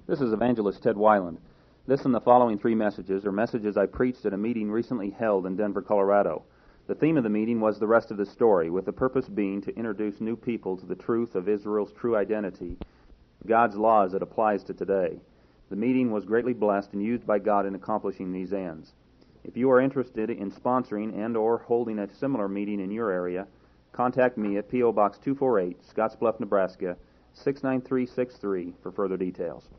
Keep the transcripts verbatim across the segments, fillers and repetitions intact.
This is Evangelist Ted Weiland. This and the following three messages are messages I preached at a meeting recently held in Denver, Colorado. The theme of the meeting was the rest of the story, with the purpose being to introduce new people to the truth of Israel's true identity, God's law as it applies to today. The meeting was greatly blessed and used by God in accomplishing these ends. If you are interested in sponsoring and or holding a similar meeting in your area, contact me at P O Box two forty-eight, Scottsbluff, Nebraska, six nine three six three for further details.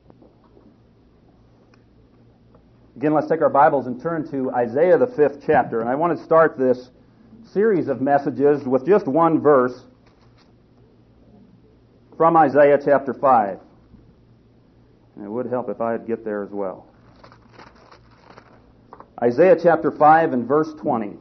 Again, let's take our Bibles and turn to Isaiah, the fifth chapter. And I want to start this series of messages with just one verse from Isaiah chapter five. And it would help if I'd get there as well. Isaiah chapter five and verse twenty.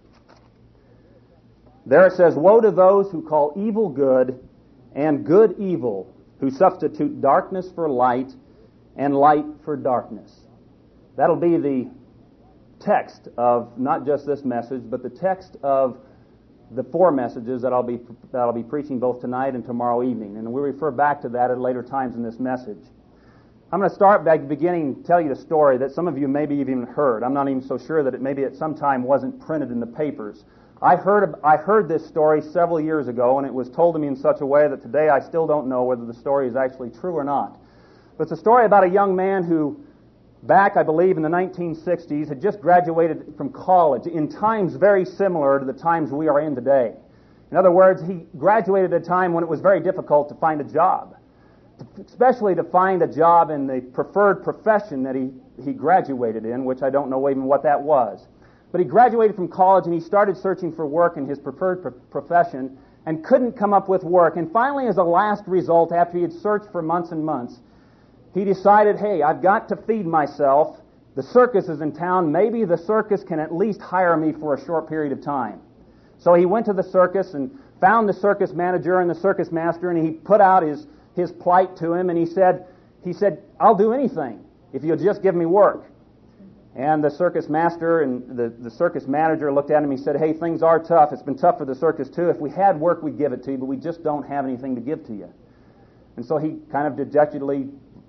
There it says, "Woe to those who call evil good and good evil, who substitute darkness for light and light for darkness." That'll be the text of not just this message, but the text of the four messages that I'll be that I'll be preaching both tonight and tomorrow evening. And we'll refer back to that at later times in this message. I'm going to start by beginning to tell you a story that some of you maybe even heard. I'm not even so sure that it maybe at some time wasn't printed in the papers. I heard I heard this story several years ago, and it was told to me in such a way that today I still don't know whether the story is actually true or not. But it's a story about a young man who, back, I believe, in the nineteen sixties, had just graduated from college in times very similar to the times we are in today. In other words, he graduated at a time when it was very difficult to find a job, especially to find a job in the preferred profession that he, he graduated in, which I don't know even what that was. But he graduated from college and he started searching for work in his preferred pro- profession and couldn't come up with work. And finally, as a last result, after he had searched for months and months, he decided, hey, I've got to feed myself. The circus is in town. Maybe the circus can at least hire me for a short period of time. So he went to the circus and found the circus manager and the circus master, and he put out his, his plight to him, and he said, he said, "I'll do anything if you'll just give me work." And the circus master and the, the circus manager looked at him and he said, "Hey, things are tough. It's been tough for the circus too. If we had work, we'd give it to you, but we just don't have anything to give to you." And so he kind of dejectedly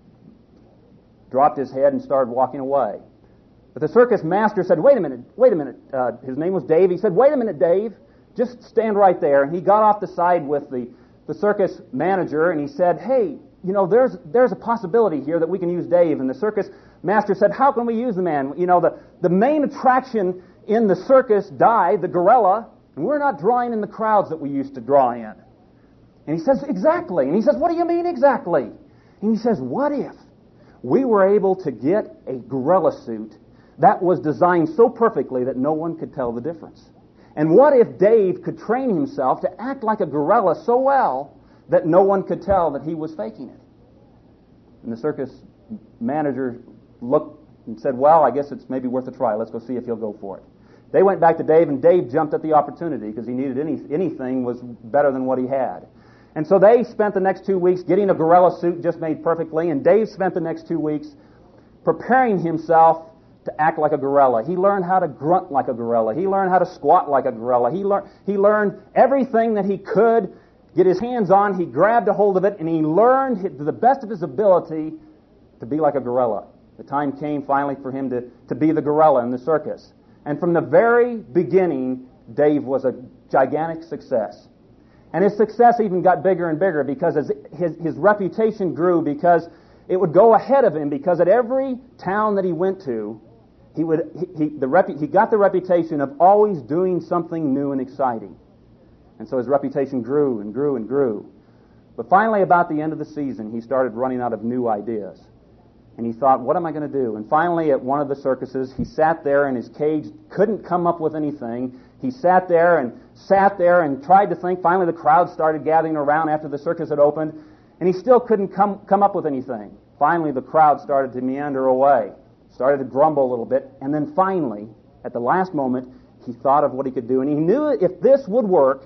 dropped his head and started walking away. But the circus master said, wait a minute, wait a minute. Uh, his name was Dave. He said, "Wait a minute, Dave. Just stand right there." And he got off the side with the, the circus manager and he said, "Hey, you know, there's there's a possibility here that we can use Dave." And the circus master said, "How can we use the man? You know, the, the main attraction in the circus died, the gorilla, and we're not drawing in the crowds that we used to draw in." And he says, "Exactly." And he says, "What do you mean exactly?" And he says, "What if we were able to get a gorilla suit that was designed so perfectly that no one could tell the difference? And what if Dave could train himself to act like a gorilla so well that no one could tell that he was faking it?" And the circus manager looked and said, "Well, I guess it's maybe worth a try. Let's go see if he'll go for it." They went back to Dave, and Dave jumped at the opportunity because he needed any anything was better than what he had. And so they spent the next two weeks getting a gorilla suit just made perfectly, and Dave spent the next two weeks preparing himself to act like a gorilla. He learned how to grunt like a gorilla. He learned how to squat like a gorilla. He learned he learned everything that he could get his hands on. He grabbed a hold of it, and he learned to the best of his ability to be like a gorilla. The time came finally for him to, to be the gorilla in the circus. And from the very beginning, Dave was a gigantic success. And his success even got bigger and bigger because as his, his reputation grew, because it would go ahead of him, because at every town that he went to, he would he, he, the repu- he got the reputation of always doing something new and exciting. And so his reputation grew and grew and grew. But finally, about the end of the season, he started running out of new ideas. And he thought, what am I going to do? And finally, at one of the circuses, he sat there in his cage, couldn't come up with anything. He sat there and sat there and tried to think. Finally, the crowd started gathering around after the circus had opened, and he still couldn't come, come up with anything. Finally, the crowd started to meander away, started to grumble a little bit, and then finally, at the last moment, he thought of what he could do. And he knew if this would work,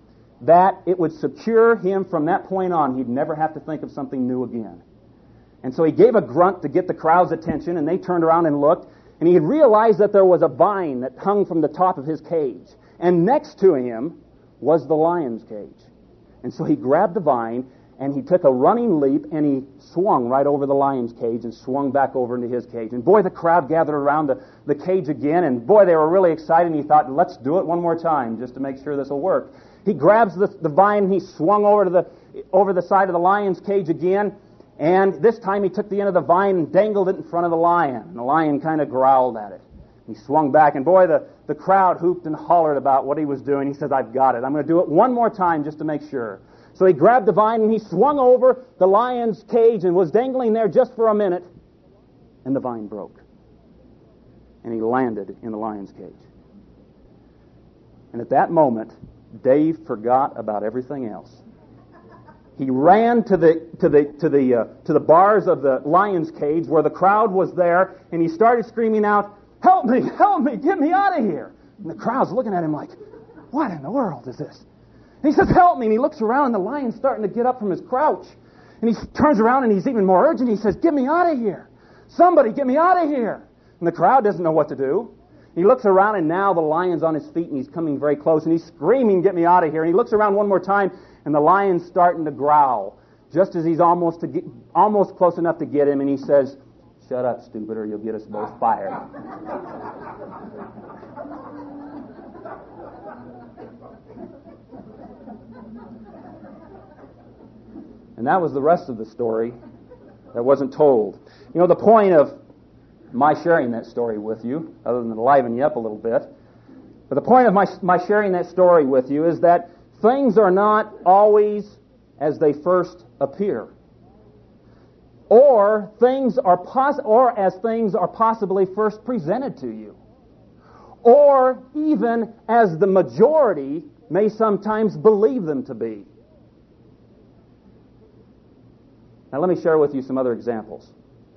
that it would secure him from that point on. He'd never have to think of something new again. And so he gave a grunt to get the crowd's attention, and they turned around and looked, and he had realized that there was a vine that hung from the top of his cage. And next to him was the lion's cage. And so he grabbed the vine, and he took a running leap, and he swung right over the lion's cage and swung back over into his cage. And boy, the crowd gathered around the, the cage again, and boy, they were really excited, and he thought, let's do it one more time just to make sure this will work. He grabs the, the vine, and he swung over to the over the side of the lion's cage again, and this time he took the end of the vine and dangled it in front of the lion. And the lion kind of growled at it. He swung back, and boy, the, the crowd hooped and hollered about what he was doing. He says, I've got it. I'm going to do it one more time just to make sure. So he grabbed the vine, and he swung over the lion's cage and was dangling there just for a minute, and the vine broke. And he landed in the lion's cage. And at that moment, Dave forgot about everything else. He ran to the to the to the uh, to the bars of the lion's cage where the crowd was there, and he started screaming out, "Help me! Help me! Get me out of here!" And the crowd's looking at him like, "What in the world is this?" And he says, "Help me!" And he looks around, and the lion's starting to get up from his crouch, and he turns around, and he's even more urgent. He says, "Get me out of here! Somebody get me out of here!" And the crowd doesn't know what to do. He looks around, and now the lion's on his feet, and he's coming very close, and he's screaming, "Get me out of here!" And he looks around one more time, and the lion's starting to growl, just as he's almost to get, almost close enough to get him, and he says, "Shut up, stupid, or you'll get us both fired." And that was the rest of the story that wasn't told. You know, the point of my sharing that story with you, other than to liven you up a little bit, but the point of my, my sharing that story with you is that things are not always as they first appear, or things are pos- or as things are possibly first presented to you, or even as the majority may sometimes believe them to be. Now let me share with you some other examples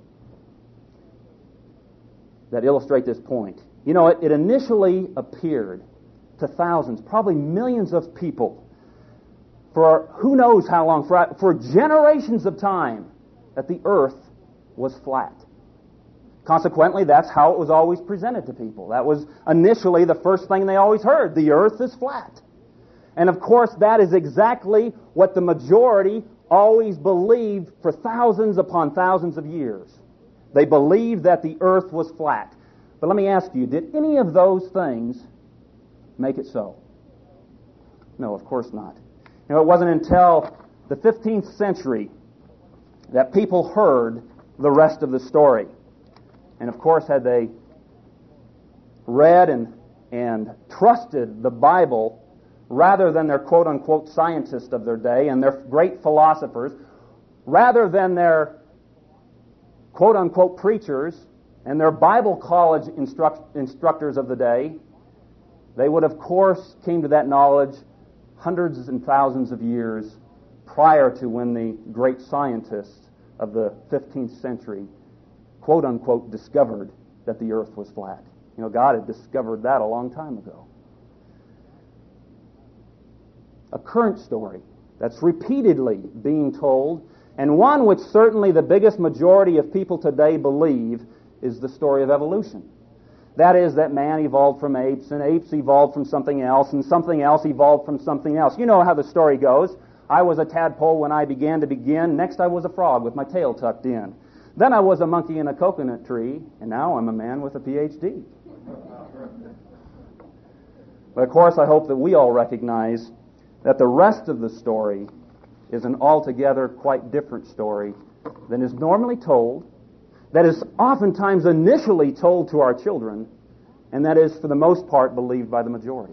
that illustrate this point. You know, it, it initially appeared to thousands, probably millions of people, for who knows how long, for, for generations of time, that the earth was flat. Consequently, that's how it was always presented to people. That was initially the first thing they always heard. The earth is flat. And of course, that is exactly what the majority always believed for thousands upon thousands of years. They believed that the earth was flat. But let me ask you, did any of those things make it so? No, of course not. You know, it wasn't until the fifteenth century that people heard the rest of the story. And of course, had they read and, and trusted the Bible rather than their quote-unquote scientists of their day and their great philosophers, rather than their quote-unquote preachers and their Bible college instruct, instructors of the day, they would, of course, came to that knowledge hundreds and thousands of years prior to when the great scientists of the fifteenth century, quote-unquote, discovered that the earth was flat. You know, God had discovered that a long time ago. A current story that's repeatedly being told, and one which certainly the biggest majority of people today believe, is the story of evolution. That is, that man evolved from apes, and apes evolved from something else, and something else evolved from something else. You know how the story goes. I was a tadpole when I began to begin. Next I was a frog with my tail tucked in. Then I was a monkey in a coconut tree, and now I'm a man with a P H D. But of course, I hope that we all recognize that the rest of the story is an altogether quite different story than is normally told, that is oftentimes initially told to our children, and that is, for the most part, believed by the majority.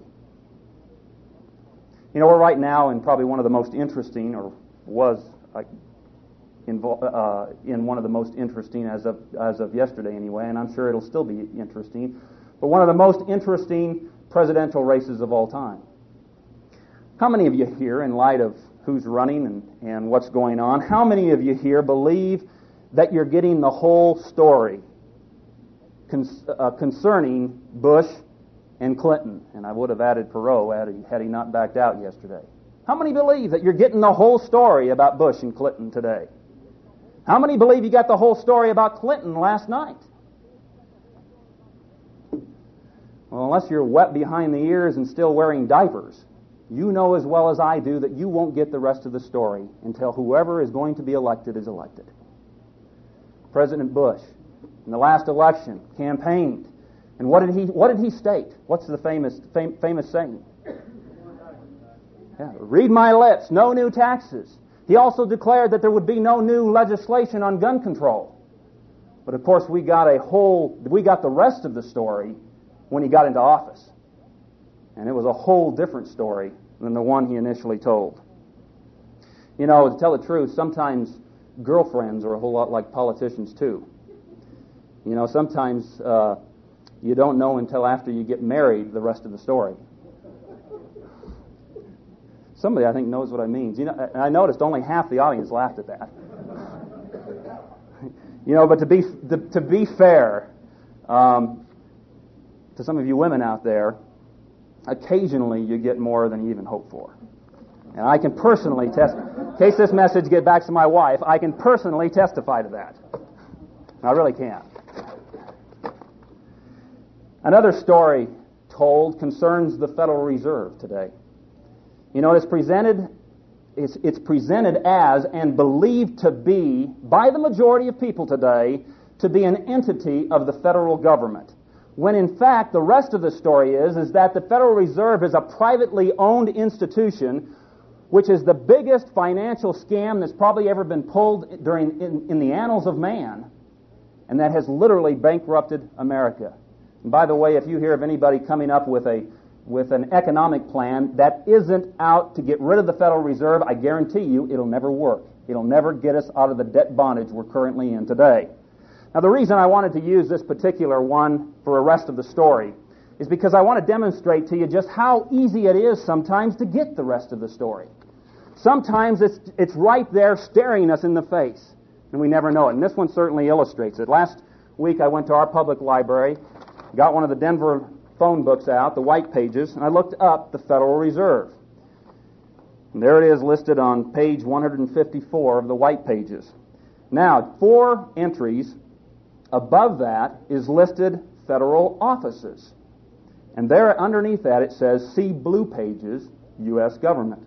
You know, we're right now in probably one of the most interesting, or was uh, invo- uh, in one of the most interesting as of as of yesterday anyway, and I'm sure it'll still be interesting, but one of the most interesting presidential races of all time. How many of you here, in light of who's running and, and what's going on, how many of you here believe that you're getting the whole story con- uh, concerning Bush and Clinton? And I would have added Perot had he, had he not backed out yesterday. How many believe that you're getting the whole story about Bush and Clinton today? How many believe you got the whole story about Clinton last night? Well, unless you're wet behind the ears and still wearing diapers, you know as well as I do that you won't get the rest of the story until whoever is going to be elected is elected. President Bush, in the last election, campaigned. And what did he what did he state? What's the famous fam, famous saying? Yeah, read my lips, no new taxes. He also declared that there would be no new legislation on gun control. But of course we got a whole we got the rest of the story when he got into office. And it was a whole different story than the one he initially told. You know, to tell the truth, sometimes girlfriends are a whole lot like politicians too. You know, sometimes uh, you don't know until after you get married the rest of the story. Somebody, I think, knows what I mean. You know, I noticed only half the audience laughed at that. You know, but to be to, to be fair um, to some of you women out there, occasionally you get more than you even hope for. And I can personally test, in case this message gets back to my wife, I can personally testify to that. I really can. Another story told concerns the Federal Reserve today. You know, it's presented, it's, it's presented as and believed to be, by the majority of people today, to be an entity of the federal government. When in fact, the rest of the story is, is that the Federal Reserve is a privately owned institution which is the biggest financial scam that's probably ever been pulled during in, in the annals of man, and that has literally bankrupted America. And by the way, if you hear of anybody coming up with a with an economic plan that isn't out to get rid of the Federal Reserve, I guarantee you it'll never work. It'll never get us out of the debt bondage we're currently in today. Now, the reason I wanted to use this particular one for the rest of the story is because I want to demonstrate to you just how easy it is sometimes to get the rest of the story. Sometimes it's it's right there staring us in the face, and we never know it. And this one certainly illustrates it. Last week I went to our public library, got one of the Denver phone books out, the white pages, and I looked up the Federal Reserve. And there it is listed on page one fifty-four of the white pages. Now, four entries above that is listed federal offices. And there underneath that it says, see blue pages, U S government.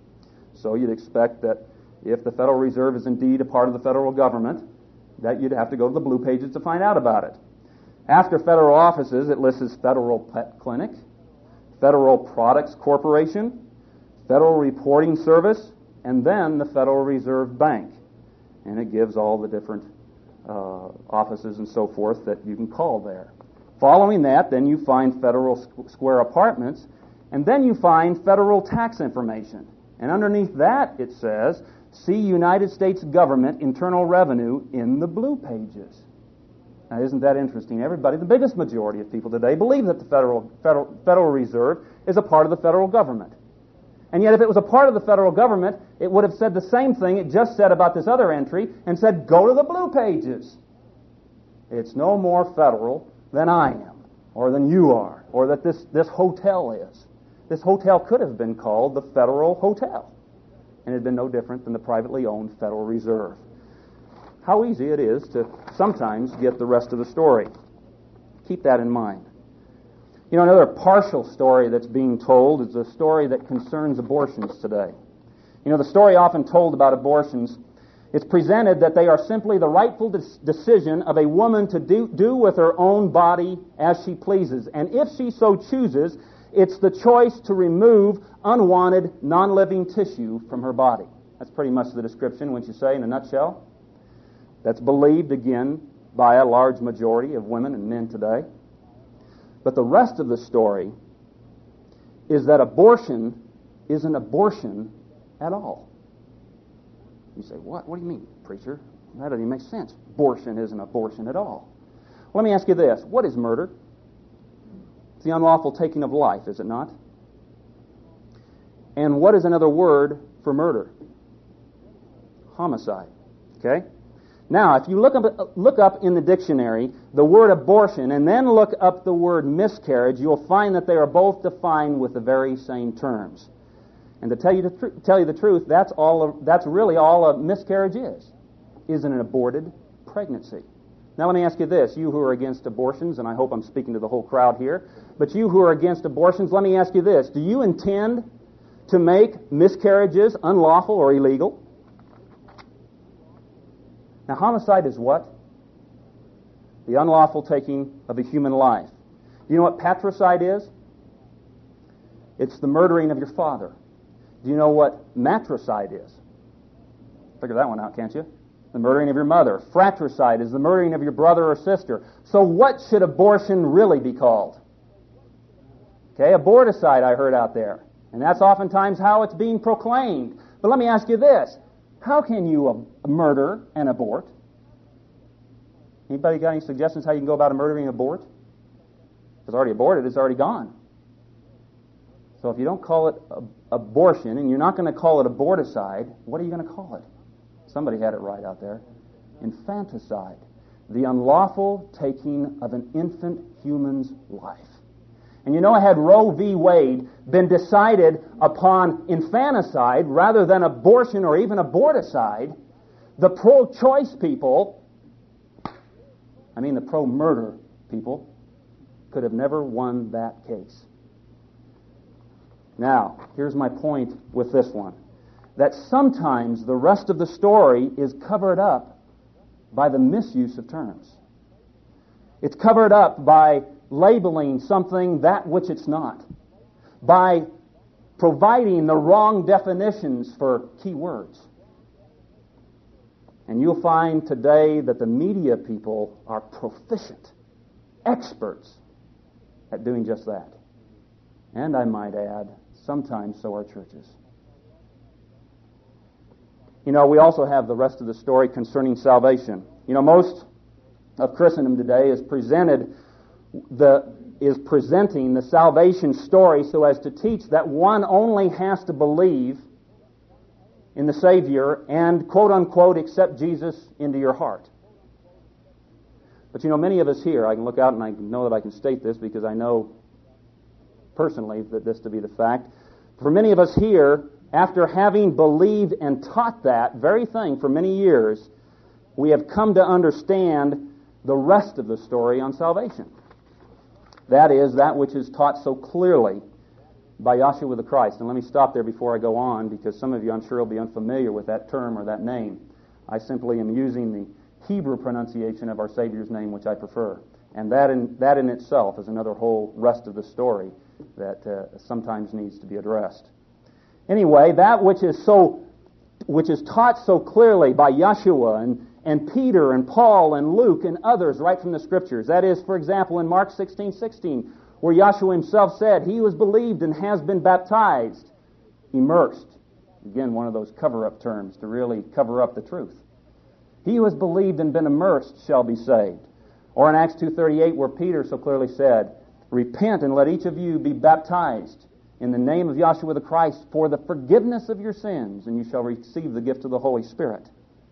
So you'd expect that if the Federal Reserve is indeed a part of the federal government, that you'd have to go to the blue pages to find out about it. After federal offices, it lists Federal Pet Clinic, Federal Products Corporation, Federal Reporting Service, and then the Federal Reserve Bank. And it gives all the different uh, offices and so forth that you can call there. Following that, then you find Federal Square Apartments, and then you find federal tax information. And underneath that, it says, see United States Government Internal Revenue in the blue pages. Now, isn't that interesting? Everybody, the biggest majority of people today, believe that the Federal, Federal, Federal Reserve is a part of the federal government. And yet, if it was a part of the federal government, it would have said the same thing it just said about this other entry and said, go to the blue pages. It's no more federal than I am, or than you are, or that this, this hotel is. This hotel could have been called the Federal Hotel, and it had been no different than the privately owned Federal Reserve. How easy it is to sometimes get the rest of the story. Keep that in mind. You know, another partial story that's being told is a story that concerns abortions today. You know, the story often told about abortions, it's presented that they are simply the rightful des- decision of a woman to do, do with her own body as she pleases. And if she so chooses, it's the choice to remove unwanted, non-living tissue from her body. That's pretty much the description, wouldn't you say, in a nutshell? That's believed, again, by a large majority of women and men today. But the rest of the story is that abortion is an abortion at all. You say, what? What do you mean, preacher? That doesn't even make sense. Abortion is an abortion at all. Well, let me ask you this. What is murder? It's the unlawful taking of life, is it not? And what is another word for murder? Homicide. Okay? Now, if you look up, look up in the dictionary the word abortion and then look up the word miscarriage, you'll find that they are both defined with the very same terms. And to tell you the, tr- tell you the truth, that's all. A, that's really all a miscarriage is, is an aborted pregnancy. Now let me ask you this, you who are against abortions, and I hope I'm speaking to the whole crowd here, but you who are against abortions, let me ask you this, do you intend to make miscarriages unlawful or illegal. Now, homicide is what? The unlawful taking of a human life. Do you know what patricide is? It's the murdering of your father. Do you know what matricide is? Figure that one out, can't you? The murdering of your mother. Fratricide is the murdering of your brother or sister. So what should abortion really be called? Okay, aborticide I heard out there. And that's oftentimes how it's being proclaimed. But let me ask you this. How can you uh, murder and abort? Anybody got any suggestions how you can go about a murdering and abort? If it's already aborted, it's already gone. So if you don't call it ab- abortion, and you're not going to call it aborticide, what are you going to call it? Somebody had it right out there. Infanticide. The unlawful taking of an infant human's life. And you know, had Roe v. Wade been decided upon infanticide rather than abortion or even aborticide, the pro-choice people, I mean the pro-murder people, could have never won that case. Now, here's my point with this one. That sometimes the rest of the story is covered up by the misuse of terms. It's covered up by labeling something that which it's not, by providing the wrong definitions for key words. And you'll find today that the media people are proficient, experts at doing just that. And I might add, sometimes so are churches. You know, we also have the rest of the story concerning salvation. You know, most of Christendom today is presented the is presenting the salvation story so as to teach that one only has to believe in the Savior and, quote unquote, accept Jesus into your heart. But you know, many of us here, I can look out and I know that I can state this because I know personally that this to be the fact. For many of us here, after having believed and taught that very thing for many years, we have come to understand the rest of the story on salvation. That is, that which is taught so clearly by Yahshua the Christ. And let me stop there before I go on, because some of you, I'm sure, will be unfamiliar with that term or that name. I simply am using the Hebrew pronunciation of our Savior's name, which I prefer. And that in, that in itself is another whole rest of the story that uh, sometimes needs to be addressed. Anyway, that which is so, which is taught so clearly by Yahshua and and Peter and Paul and Luke and others right from the Scriptures. That is, for example, in Mark sixteen sixteen, where Yahshua himself said, he who has believed and has been baptized, immersed. Again, one of those cover-up terms to really cover up the truth. He who has believed and been immersed shall be saved. Or in Acts two thirty-eight, where Peter so clearly said, repent and let each of you be baptized in the name of Yahshua the Christ for the forgiveness of your sins, and you shall receive the gift of the Holy Spirit.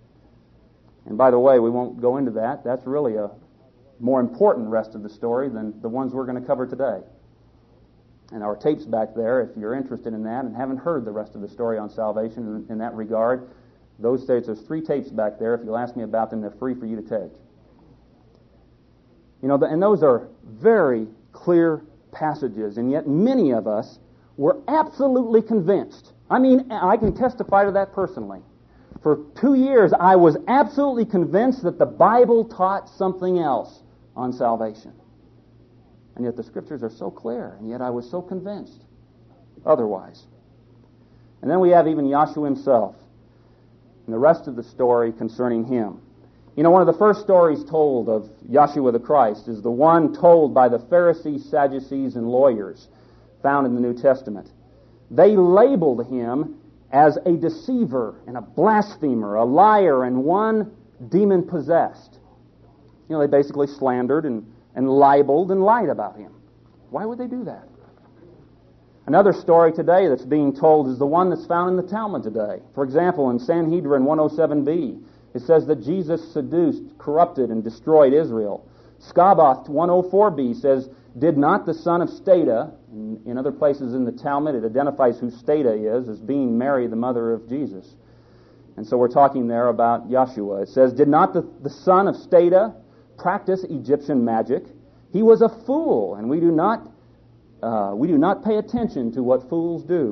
And by the way, we won't go into that. That's really a more important rest of the story than the ones we're going to cover today. And our tapes back there, if you're interested in that and haven't heard the rest of the story on salvation in, in that regard, those tapes, there's three tapes back there. If you'll ask me about them, they're free for you to take. You know, and those are very clear passages, and yet many of us were absolutely convinced. I mean, I can testify to that personally. For two years, I was absolutely convinced that the Bible taught something else on salvation. And yet the Scriptures are so clear, and yet I was so convinced otherwise. And then we have even Yahshua himself and the rest of the story concerning him. You know, one of the first stories told of Yahshua the Christ is the one told by the Pharisees, Sadducees, and lawyers found in the New Testament. They labeled him as a deceiver and a blasphemer, a liar, and one demon-possessed. You know, they basically slandered and, and libeled and lied about him. Why would they do that? Another story today that's being told is the one that's found in the Talmud today. For example, in Sanhedrin one oh seven b, it says that Jesus seduced, corrupted, and destroyed Israel. Scaboth one oh four b says, did not the son of Stata, in, in other places in the Talmud it identifies who Stata is as being Mary, the mother of Jesus. And so we're talking there about Yahshua. It says, did not the, the son of Stata practice Egyptian magic? He was a fool, and we do not uh, we do not pay attention to what fools do.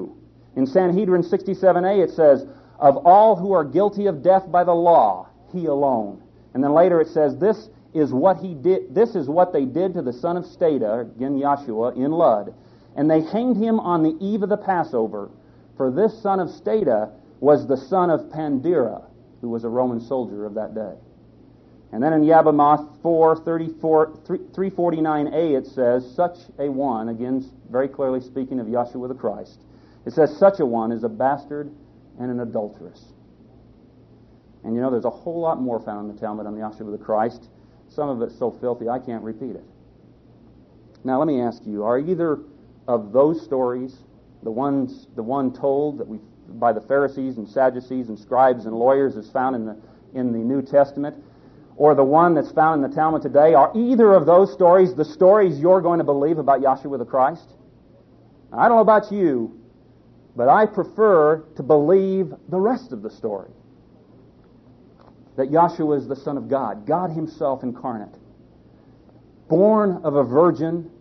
In Sanhedrin sixty-seven a, it says, of all who are guilty of death by the law, he alone. And then later it says, this is what he did. This is what they did to the son of Stadah, again Yahshua, in Lud. And they hanged him on the eve of the Passover. For this son of Stadah was the son of Pandira, who was a Roman soldier of that day. And then in Yevamot four thirty-four, three forty-nine a, it says, such a one, again very clearly speaking of Yahshua the Christ, it says, such a one is a bastard and an adulteress. And you know, there's a whole lot more found in the Talmud on Yahshua the Christ. Some of it's so filthy I can't repeat it. Now let me ask you, are either of those stories, the ones, the one told that we by the Pharisees and Sadducees and scribes and lawyers is found in the in the New Testament, or the one that's found in the Talmud today, are either of those stories the stories you're going to believe about Yahshua the Christ? I don't know about you, but I prefer to believe the rest of the story. That Yahshua is the Son of God, God Himself incarnate, born of a virgin,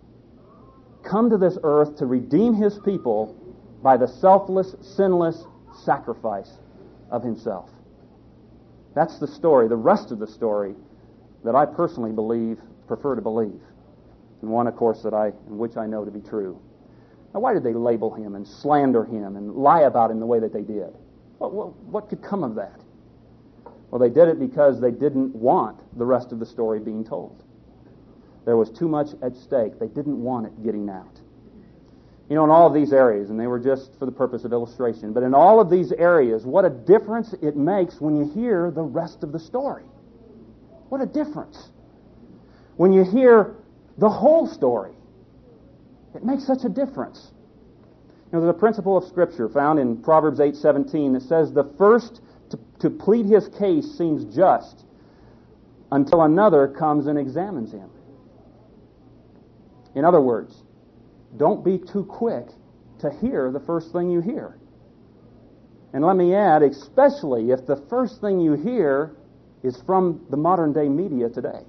come to this earth to redeem His people by the selfless, sinless sacrifice of Himself. That's the story, the rest of the story that I personally believe, prefer to believe, and one, of course, that I, in which I know to be true. Now, why did they label Him and slander Him and lie about Him the way that they did? What, what, what could come of that? Well, they did it because they didn't want the rest of the story being told. There was too much at stake. They didn't want it getting out. You know, in all of these areas, and they were just for the purpose of illustration, but in all of these areas, what a difference it makes when you hear the rest of the story. What a difference. When you hear the whole story, it makes such a difference. You know, there's a principle of Scripture found in Proverbs eight seventeen that says the first to, to plead his case seems just until another comes and examines him. In other words, don't be too quick to hear the first thing you hear. And let me add, especially if the first thing you hear is from the modern day media today.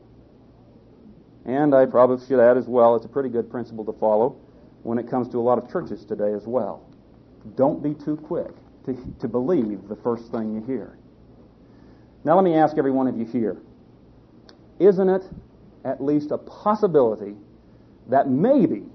And I probably should add as well, it's a pretty good principle to follow when it comes to a lot of churches today as well. Don't be too quick to, to believe the first thing you hear. Now let me ask every one of you here, isn't it at least a possibility that maybe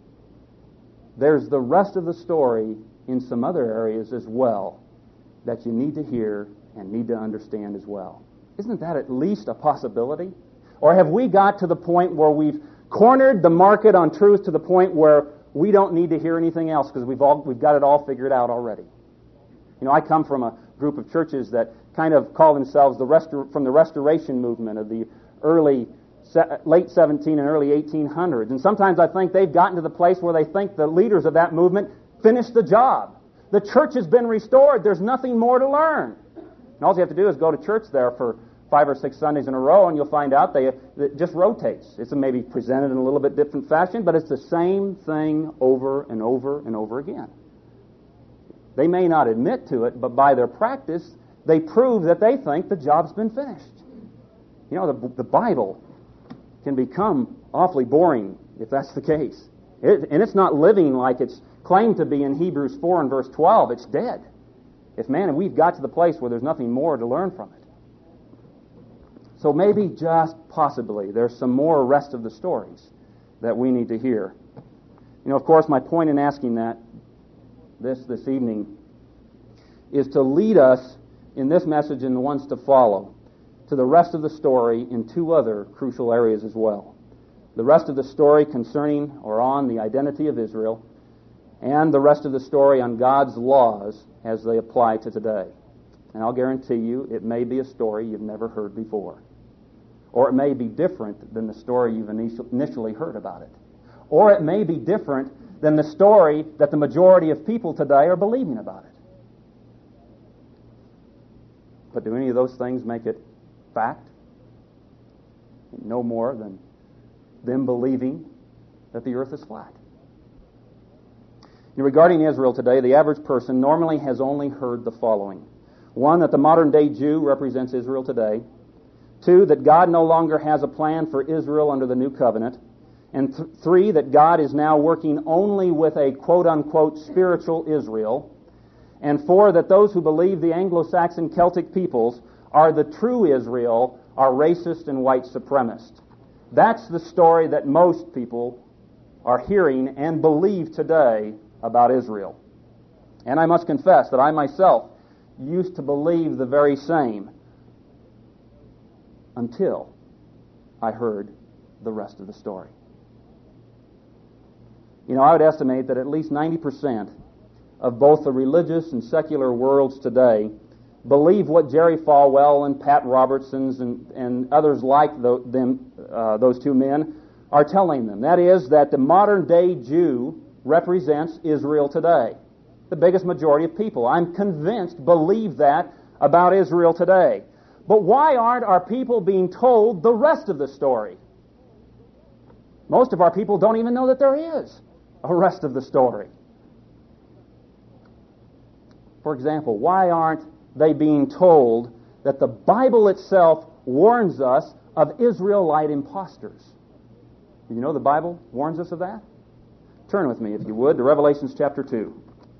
there's the rest of the story in some other areas as well that you need to hear and need to understand as well? Isn't that at least a possibility? Or have we got to the point where we've cornered the market on truth to the point where we don't need to hear anything else because we've all we've got it all figured out already? You know, I come from a group of churches that kind of call themselves the restor- from the Restoration movement of the early late seventeen and early eighteen hundreds. And sometimes I think they've gotten to the place where they think the leaders of that movement finished the job. The church has been restored. There's nothing more to learn. And all you have to do is go to church there for five or six Sundays in a row, and you'll find out they it just rotates. It's maybe presented in a little bit different fashion, but it's the same thing over and over and over again. They may not admit to it, but by their practice, they prove that they think the job's been finished. You know, the, the Bible can become awfully boring if that's the case. It, and it's not living like it's claimed to be in Hebrews four and verse twelve. It's dead. If, man, and we've got to the place where there's nothing more to learn from it. So maybe, just possibly, there's some more rest of the stories that we need to hear. You know, of course, my point in asking that this this evening is to lead us in this message and the ones to follow to the rest of the story in two other crucial areas as well. The rest of the story concerning or on the identity of Israel, and the rest of the story on God's laws as they apply to today. And I'll guarantee you it may be a story you've never heard before. Or it may be different than the story you've initially heard about it. Or it may be different than the story that the majority of people today are believing about it. But do any of those things make it fact? No more than them believing that the earth is flat. Now, regarding Israel today, the average person normally has only heard the following. One, that the modern-day Jew represents Israel today. Two, that God no longer has a plan for Israel under the new covenant. And th- three, that God is now working only with a quote-unquote spiritual Israel. And four, that those who believe the Anglo-Saxon Celtic peoples are the true Israel are racist and white supremacist. That's the story that most people are hearing and believe today about Israel. And I must confess that I myself used to believe the very same until I heard the rest of the story. You know, I would estimate that at least ninety percent of both the religious and secular worlds today believe what Jerry Falwell and Pat Robertsons and, and others like the, them, uh, those two men are telling them. That is, that the modern-day Jew represents Israel today. The biggest majority of people, I'm convinced, believe that about Israel today. But why aren't our people being told the rest of the story? Most of our people don't even know that there is a rest of the story. For example, why aren't they being told that the Bible itself warns us of Israelite imposters? You know the Bible warns us of that? Turn with me, if you would, to Revelations chapter two.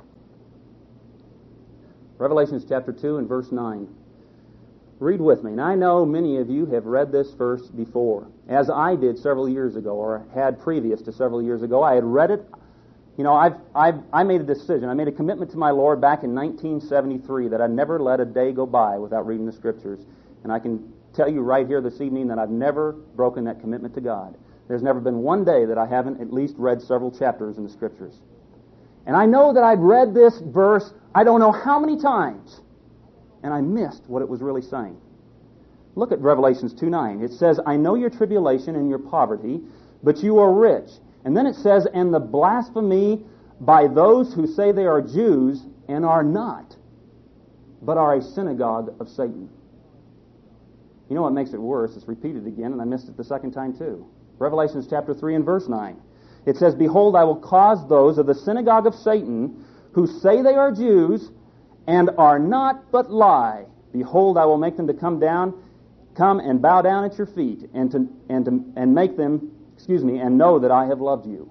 Revelations chapter two and verse nine. Read with me. And I know many of you have read this verse before, as I did several years ago, or had previous to several years ago. I had read it. You know, I've, I've, I made a decision. I made a commitment to my Lord back in nineteen seventy-three that I'd never let a day go by without reading the Scriptures. And I can tell you right here this evening that I've never broken that commitment to God. There's never been one day that I haven't at least read several chapters in the Scriptures. And I know that I'd read this verse I don't know how many times, and I missed what it was really saying. Look at Revelations two nine. It says, I know your tribulation and your poverty, but you are rich. And then it says, and the blasphemy by those who say they are Jews and are not, but are a synagogue of Satan. You know what makes it worse? It's repeated again, and I missed it the second time too. Revelations chapter three and verse nine. It says, behold, I will cause those of the synagogue of Satan who say they are Jews and are not, but lie. Behold, I will make them to come down, come and bow down at your feet, and to and to and make them, excuse me, and know that I have loved you.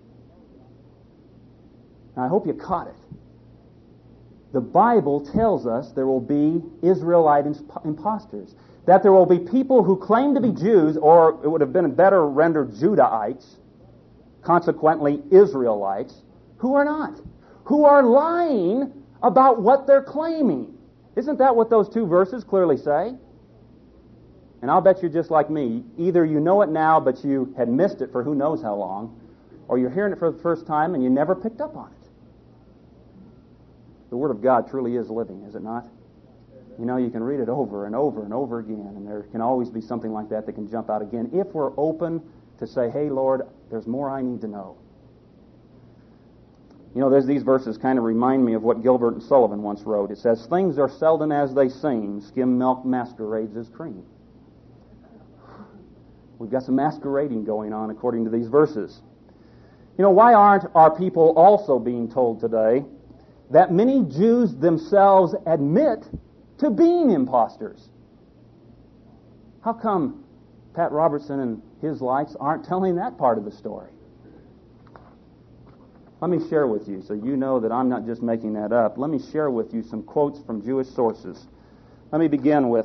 Now, I hope you caught it. The Bible tells us there will be Israelite imposters. That there will be people who claim to be Jews, or it would have been better rendered Judahites, consequently Israelites, who are not. Who are lying about what they're claiming. Isn't that what those two verses clearly say? And I'll bet you're just like me. Either you know it now, but you had missed it for who knows how long, or you're hearing it for the first time and you never picked up on it. The Word of God truly is living, is it not? You know, you can read it over and over and over again, and there can always be something like that that can jump out again if we're open to say, hey, Lord, there's more I need to know. You know, there's these verses kind of remind me of what Gilbert and Sullivan once wrote. It says, things are seldom as they seem, skim milk masquerades as cream. We've got some masquerading going on according to these verses. You know, why aren't our people also being told today that many Jews themselves admit to being imposters? How come Pat Robertson and his likes aren't telling that part of the story? Let me share with you, so you know that I'm not just making that up. Let me share with you some quotes from Jewish sources. Let me begin with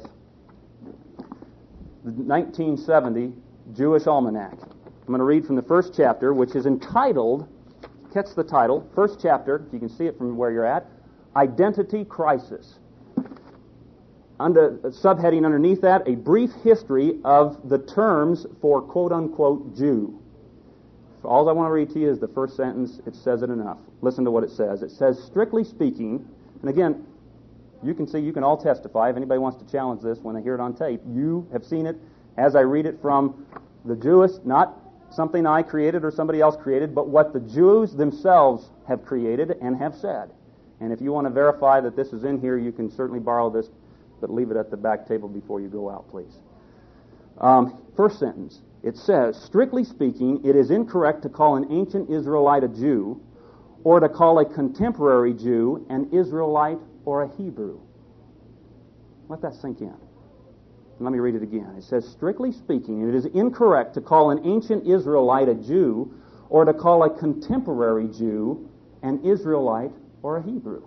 the nineteen seventy Jewish Almanac. I'm going to read from the first chapter, which is entitled, catch the title, first chapter, if you can see it from where you're at, Identity Crisis. Under subheading underneath that, a brief history of the terms for quote-unquote Jew. All I want to read to you is the first sentence. It says it enough. Listen to what it says. It says, strictly speaking, and again, you can see, you can all testify. If anybody wants to challenge this when they hear it on tape, you have seen it as I read it from the Jewish, not something I created or somebody else created, but what the Jews themselves have created and have said. And if you want to verify that this is in here, you can certainly borrow this, but leave it at the back table before you go out, please. Um, first sentence. It says, strictly speaking, it is incorrect to call an ancient Israelite a Jew or to call a contemporary Jew an Israelite or a Hebrew. Let that sink in. Let me read it again. It says, strictly speaking, it is incorrect to call an ancient Israelite a Jew or to call a contemporary Jew an Israelite or a Hebrew.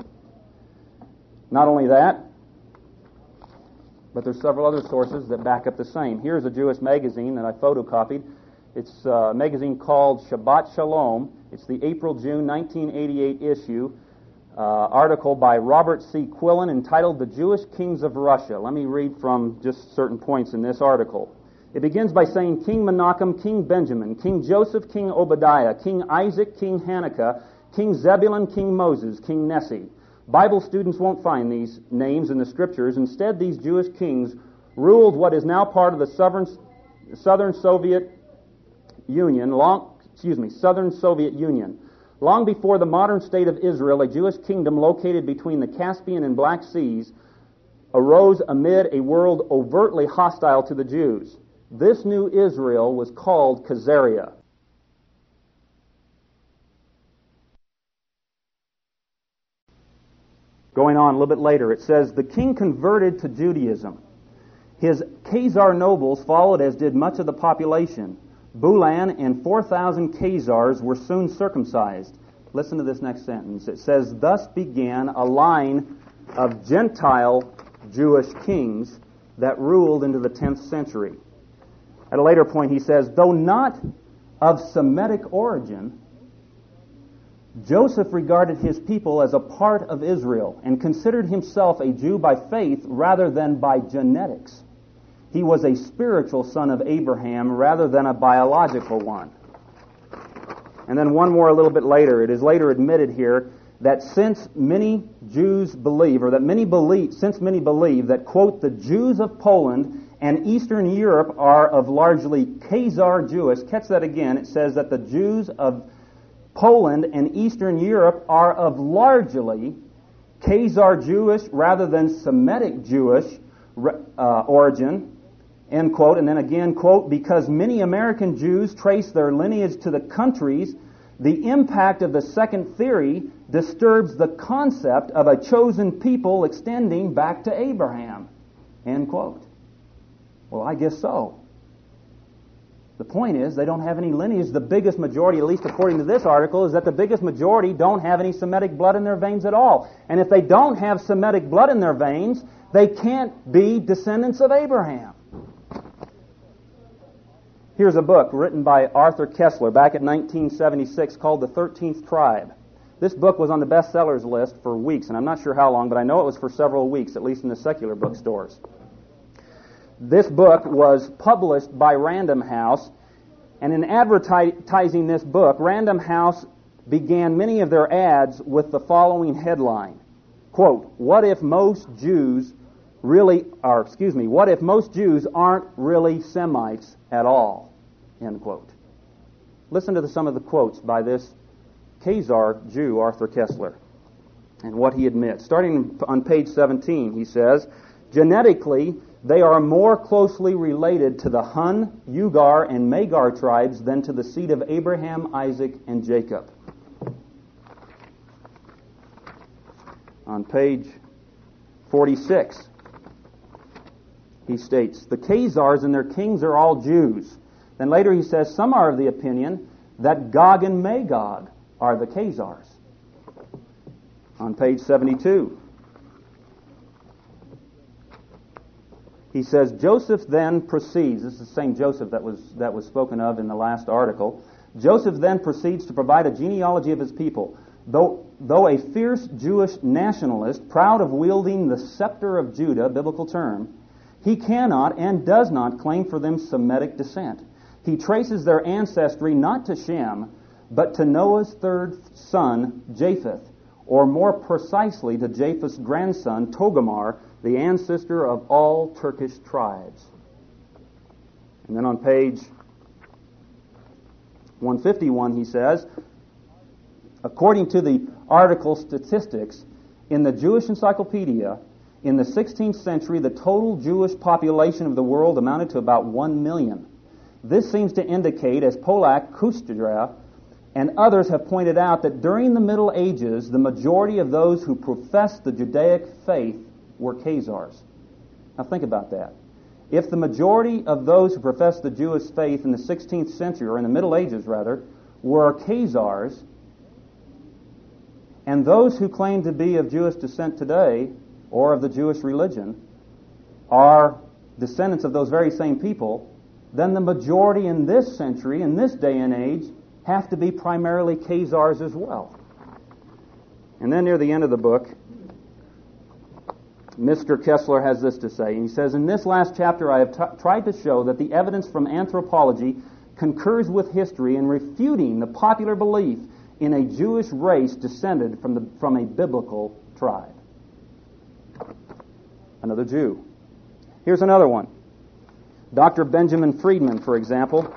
Not only that, but there's several other sources that back up the same. Here's a Jewish magazine that I photocopied. It's a magazine called Shabbat Shalom. It's the April-June nineteen eighty-eight issue. Uh, article by Robert C. Quillen entitled The Jewish Kings of Russia. Let me read from just certain points in this article. It begins by saying King Menachem, King Benjamin, King Joseph, King Obadiah, King Isaac, King Hanukkah, King Zebulun, King Moses, King Nessie. Bible students won't find these names in the Scriptures. Instead, these Jewish kings ruled what is now part of the Southern, Southern Soviet Union, long, excuse me, Southern Soviet Union. Long before the modern state of Israel, a Jewish kingdom located between the Caspian and Black Seas arose amid a world overtly hostile to the Jews. This new Israel was called Khazaria. Going on a little bit later, it says, the king converted to Judaism. His Khazar nobles followed, as did much of the population. Bulan and four thousand Khazars were soon circumcised. Listen to this next sentence. It says, thus began a line of Gentile Jewish kings that ruled into the tenth century. At a later point he says, though not of Semitic origin, Joseph regarded his people as a part of Israel and considered himself a Jew by faith rather than by genetics. He was a spiritual son of Abraham rather than a biological one. And then one more a little bit later. It is later admitted here that since many Jews believe, or that many believe, since many believe that, quote, the Jews of Poland and Eastern Europe are of largely Khazar Jewish, catch that again, it says that the Jews of Poland and Eastern Europe are of largely Khazar Jewish rather than Semitic Jewish uh, origin, end quote. And then again, quote, because many American Jews trace their lineage to the countries, the impact of the second theory disturbs the concept of a chosen people extending back to Abraham, end quote. Well, I guess so. The point is, they don't have any lineage. The biggest majority, at least according to this article, is that the biggest majority don't have any Semitic blood in their veins at all. And if they don't have Semitic blood in their veins, they can't be descendants of Abraham. Here's a book written by Arthur Koestler back in nineteen seventy-six called The thirteenth Tribe. This book was on the bestsellers list for weeks, and I'm not sure how long, but I know it was for several weeks, at least in the secular bookstores. This book was published by Random House, and in advertising this book, Random House began many of their ads with the following headline, quote, what if most Jews really, or excuse me, what if most Jews aren't really Semites at all, end quote. Listen to the, some of the quotes by this Khazar Jew, Arthur Koestler, and what he admits. Starting on page seventeen, he says, genetically, they are more closely related to the Hun, Ugar, and Magar tribes than to the seed of Abraham, Isaac, and Jacob. On page forty-six, he states, the Khazars and their kings are all Jews. Then later he says, some are of the opinion that Gog and Magog are the Khazars. On page seventy-two, he says, Joseph then proceeds, this is the same Joseph that was, that was spoken of in the last article, Joseph then proceeds to provide a genealogy of his people. Though, though a fierce Jewish nationalist, proud of wielding the scepter of Judah, biblical term, he cannot and does not claim for them Semitic descent. He traces their ancestry not to Shem, but to Noah's third son, Japheth, or more precisely to Japheth's grandson, Togarmah, the ancestor of all Turkish tribes. And then on page one fifty-one he says, according to the article Statistics, in the Jewish Encyclopedia, in the sixteenth century, the total Jewish population of the world amounted to about one million. This seems to indicate, as Polak, Kustra, and others have pointed out, that during the Middle Ages, the majority of those who professed the Judaic faith were Khazars. Now think about that. If the majority of those who professed the Jewish faith in the sixteenth century, or in the Middle Ages rather, were Khazars, and those who claim to be of Jewish descent today, or of the Jewish religion, are descendants of those very same people, then the majority in this century, in this day and age, have to be primarily Khazars as well. And then near the end of the book, Mister Kessler has this to say. He says, "In this last chapter I have t- tried to show that the evidence from anthropology concurs with history in refuting the popular belief in a Jewish race descended from, the, from a biblical tribe." Another Jew. Here's another one. Doctor Benjamin Friedman, for example.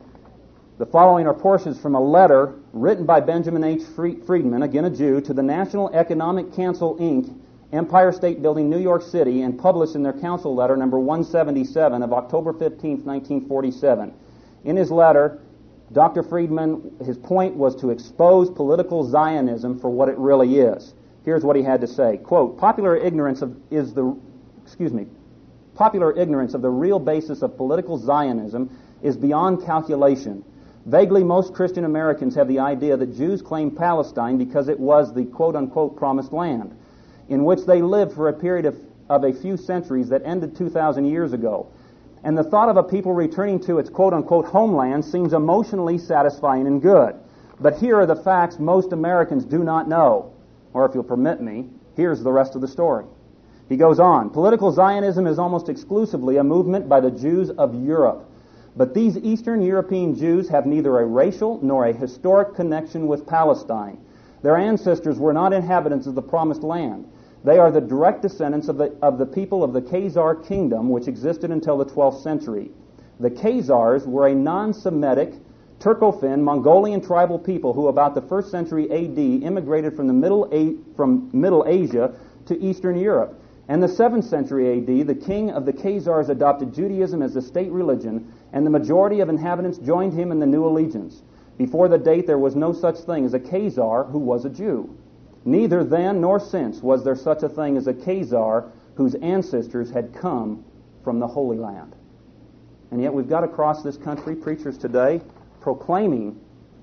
The following are portions from a letter written by Benjamin H. Friedman, again a Jew, to the National Economic Council, Incorporated, Empire State Building, New York City, and published in their council letter number one seventy-seven of October fifteenth, nineteen forty-seven. In his letter, Doctor Friedman, his point was to expose political Zionism for what it really is. Here's what he had to say. Quote, popular ignorance of is the excuse me, popular ignorance of the real basis of political Zionism is beyond calculation. Vaguely, most Christian Americans have the idea that Jews claimed Palestine because it was the quote-unquote promised land, in which they lived for a period of, of a few centuries that ended two thousand years ago. And the thought of a people returning to its quote-unquote homeland seems emotionally satisfying and good. But here are the facts most Americans do not know. Or if you'll permit me, here's the rest of the story. He goes on, political Zionism is almost exclusively a movement by the Jews of Europe. But these Eastern European Jews have neither a racial nor a historic connection with Palestine. Their ancestors were not inhabitants of the promised land. They are the direct descendants of the, of the people of the Khazar kingdom, which existed until the twelfth century. The Khazars were a non-Semitic, Turco-Fin, Mongolian tribal people who about the first century A D immigrated from, the middle A- from Middle Asia to Eastern Europe. In the seventh century A D, the king of the Khazars adopted Judaism as the state religion, and the majority of inhabitants joined him in the new allegiance. Before the date, there was no such thing as a Khazar who was a Jew. Neither then nor since was there such a thing as a Khazar whose ancestors had come from the Holy Land. And yet we've got across this country preachers today proclaiming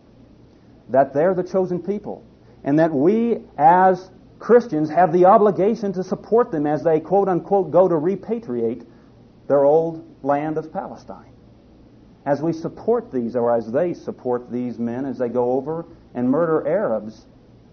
that they're the chosen people, and that we as Christians have the obligation to support them as they quote-unquote go to repatriate their old land of Palestine. As we support these, or as they support these men as they go over and murder Arabs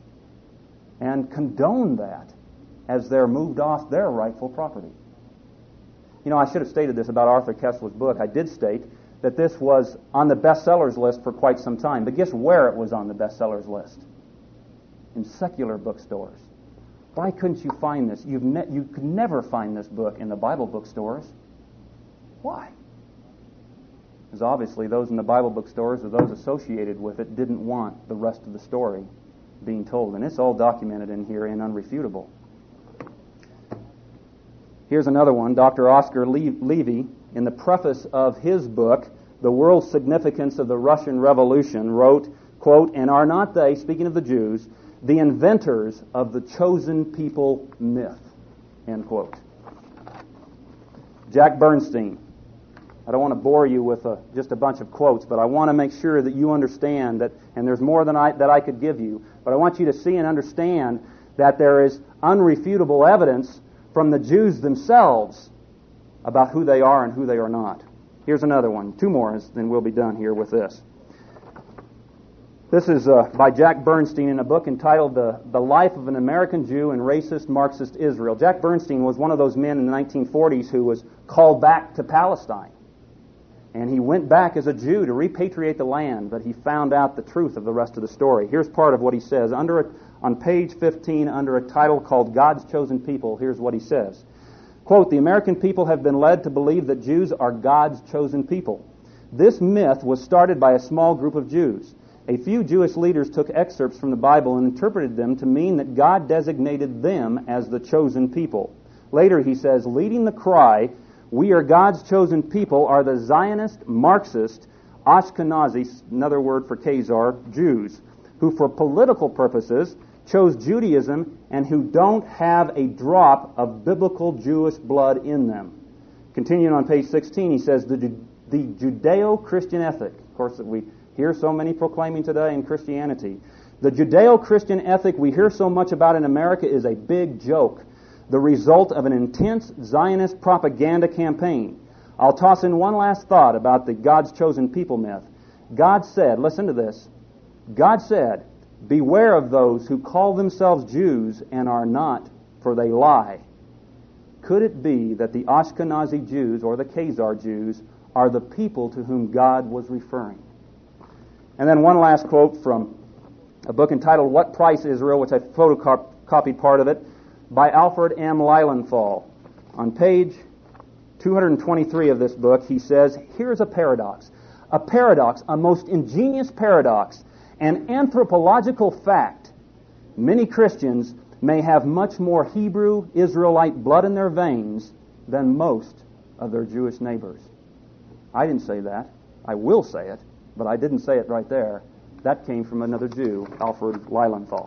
and condone that as they're moved off their rightful property. You know, I should have stated this about Arthur Koestler's book. I did state that this was on the bestsellers list for quite some time. But guess where it was on the bestsellers list? In secular bookstores. Why couldn't you find this? You've ne- you could never find this book in the Bible bookstores. Why? Because obviously those in the Bible bookstores or those associated with it didn't want the rest of the story being told. And it's all documented in here and unrefutable. Here's another one. Doctor Oscar Le- Levy, in the preface of his book, The World Significance of the Russian Revolution, wrote, quote, "And are not they," speaking of the Jews, "the inventors of the chosen people myth," end quote. Jack Bernstein. I don't want to bore you with a, just a bunch of quotes, but I want to make sure that you understand that, and there's more than I, that I could give you, but I want you to see and understand that there is unrefutable evidence from the Jews themselves about who they are and who they are not. Here's another one. Two more, then we'll be done here with this. This is uh, by Jack Bernstein in a book entitled the, the Life of an American Jew in Racist Marxist Israel. Jack Bernstein was one of those men in the nineteen forties who was called back to Palestine. And he went back as a Jew to repatriate the land, but he found out the truth of the rest of the story. Here's part of what he says. Under a, on page fifteen, under a title called God's Chosen People, here's what he says. Quote, "The American people have been led to believe that Jews are God's chosen people. This myth was started by a small group of Jews. A few Jewish leaders took excerpts from the Bible and interpreted them to mean that God designated them as the chosen people. Later, he says, leading the cry, 'We are God's chosen people,' are the Zionist, Marxist, Ashkenazi," another word for Khazar, Jews, "who for political purposes chose Judaism and who don't have a drop of biblical Jewish blood in them. Continuing on page sixteen, he says, the, the Judeo-Christian ethic, of course, that we hear so many proclaiming today in Christianity. The Judeo-Christian ethic we hear so much about in America is a big joke, the result of an intense Zionist propaganda campaign. I'll toss in one last thought about the God's chosen people myth. God said, listen to this, God said, beware of those who call themselves Jews and are not, for they lie. Could it be that the Ashkenazi Jews or the Khazar Jews are the people to whom God was referring? And then one last quote from a book entitled What Price Israel, which I photocopied part of it, by Alfred M. Lilienthal. On page two hundred twenty-three of this book, he says, here's a paradox. A paradox, a most ingenious paradox, an anthropological fact. Many Christians may have much more Hebrew Israelite blood in their veins than most of their Jewish neighbors. I didn't say that. I will say it, but I didn't say it right there. That came from another Jew, Alfred Lilienthal.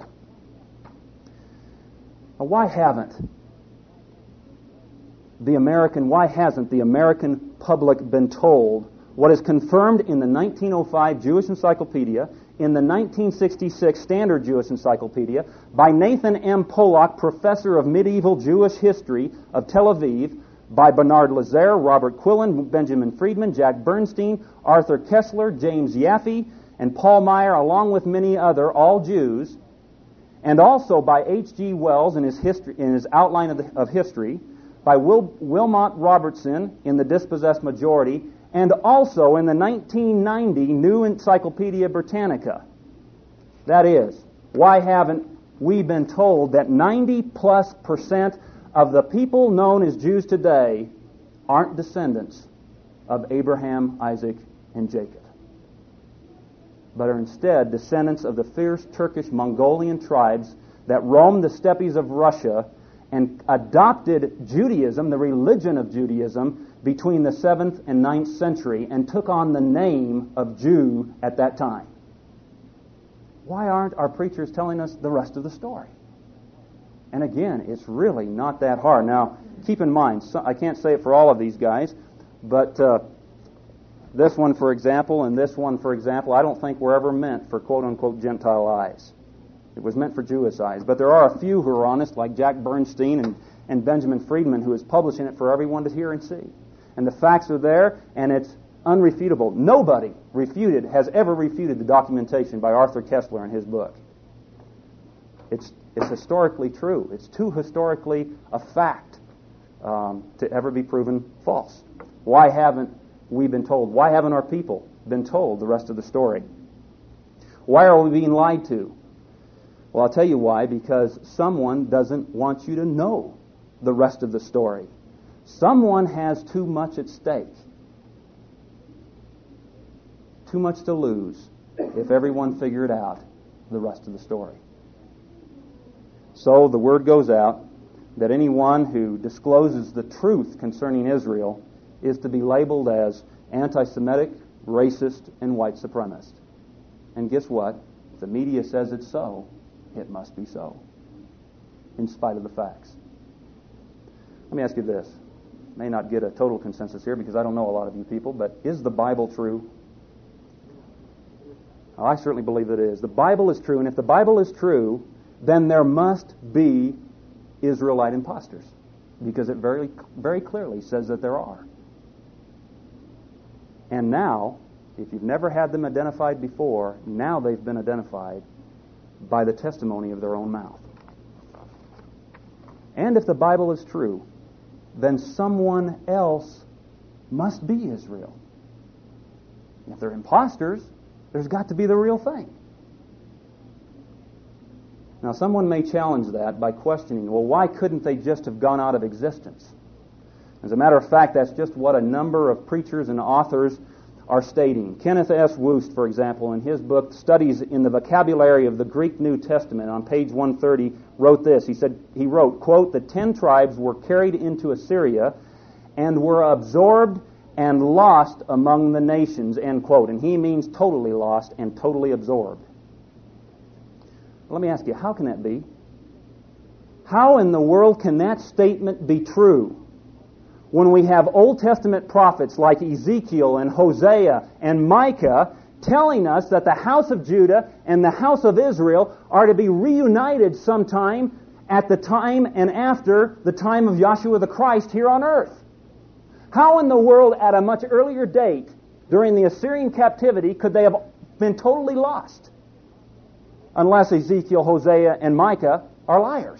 Now, why haven't the American, why hasn't the American public been told what is confirmed in the nineteen oh five Jewish Encyclopedia, in the nineteen sixty-six Standard Jewish Encyclopedia, by Nathan M. Pollock, professor of medieval Jewish history of Tel Aviv, by Bernard Lazare, Robert Quillen, Benjamin Friedman, Jack Bernstein, Arthur Kessler, James Yaffe, and Paul Meyer, along with many other, all Jews, and also by H G Wells in his history, in his outline of, the, of history, by Wil, Wilmot Robertson in the Dispossessed Majority, and also in the nineteen ninety New Encyclopedia Britannica. That is, why haven't we been told that ninety plus percent of the people known as Jews today aren't descendants of Abraham, Isaac, and Jacob, but are instead descendants of the fierce Turkish Mongolian tribes that roamed the steppes of Russia and adopted Judaism, the religion of Judaism, between the seventh and ninth century and took on the name of Jew at that time. Why aren't our preachers telling us the rest of the story? And again, it's really not that hard. Now, keep in mind, so, I can't say it for all of these guys, but uh, this one, for example, and this one, for example, I don't think were ever meant for quote-unquote Gentile eyes. It was meant for Jewish eyes. But there are a few who are honest, like Jack Bernstein and, and Benjamin Friedman, who is publishing it for everyone to hear and see. And the facts are there, and it's unrefutable. Nobody refuted, has ever refuted the documentation by Arthur Kessler in his book. It's, it's historically true. It's too historically a fact um, to ever be proven false. Why haven't we been told? Why haven't our people been told the rest of the story? Why are we being lied to? Well, I'll tell you why. Because someone doesn't want you to know the rest of the story. Someone has too much at stake. Too much to lose if everyone figured out the rest of the story. So the word goes out that anyone who discloses the truth concerning Israel is to be labeled as anti-Semitic, racist, and white supremacist. And guess what? If the media says it's so, it must be so, in spite of the facts. Let me ask you this. May not get a total consensus here because I don't know a lot of you people, but is the Bible true? Well, I certainly believe it is. The Bible is true, and if the Bible is true, then there must be Israelite imposters, because it very, very clearly says that there are. And now, if you've never had them identified before, now they've been identified by the testimony of their own mouth. And if the Bible is true, then someone else must be Israel. If they're imposters, there's got to be the real thing. Now, someone may challenge that by questioning, well, why couldn't they just have gone out of existence? As a matter of fact, that's just what a number of preachers and authors are stating. Kenneth S. Woost, for example, in his book, Studies in the Vocabulary of the Greek New Testament, on page one thirty, wrote this. He said, he wrote, quote, "The ten tribes were carried into Assyria and were absorbed and lost among the nations," end quote. And he means totally lost and totally absorbed. Let me ask you, how can that be? How in the world can that statement be true when we have Old Testament prophets like Ezekiel and Hosea and Micah telling us that the house of Judah and the house of Israel are to be reunited sometime at the time and after the time of Yahshua the Christ here on earth. How in the world at a much earlier date during the Assyrian captivity could they have been totally lost? Unless Ezekiel, Hosea, and Micah are liars.